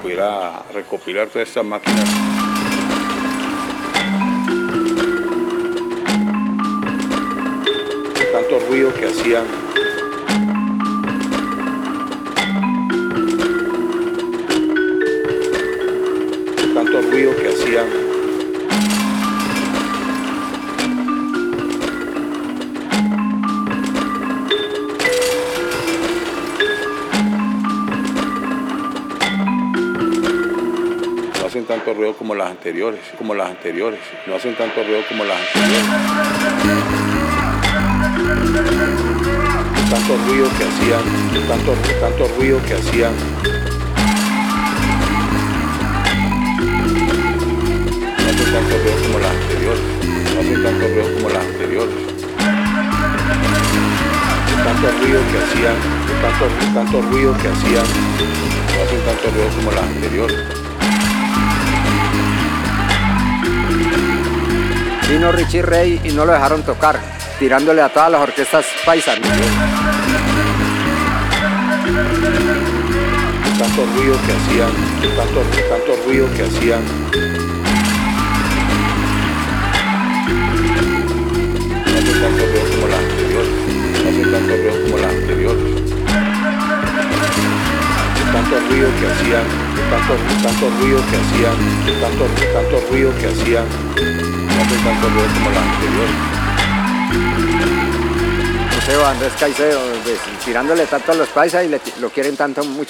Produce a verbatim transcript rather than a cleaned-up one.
pudiera recopilar todas estas máquinas. Tanto ruido que hacían. Tanto ruido que hacían. No hacen tanto ruido como las anteriores, como las anteriores. No hacen tanto ruido como las anteriores. Tanto ruido que hacían, tanto, tanto ruido que hacían. No hacen tanto ruido como las anteriores, no hacen tanto ruido como las anteriores. Tanto ruido que hacían, tanto, tanto ruido que hacían, no hacen tanto ruido como las anteriores. Vino Richie Ray y no lo dejaron tocar, tirándole a todas las orquestas paisas. Tanto ruido que hacían, tanto, tanto ruido que hacían. No hacen tanto ruido como las anteriores, no hacen tanto ruido como las anteriores. Tanto ruido que hacían, tanto, tanto ruido que hacían, tanto, tanto ruido que hacían. No hacen tanto ruido como las anteriores. Museo Andrés Caicedo, pues, tirándole tanto a los paisas y le, lo quieren tanto mucho.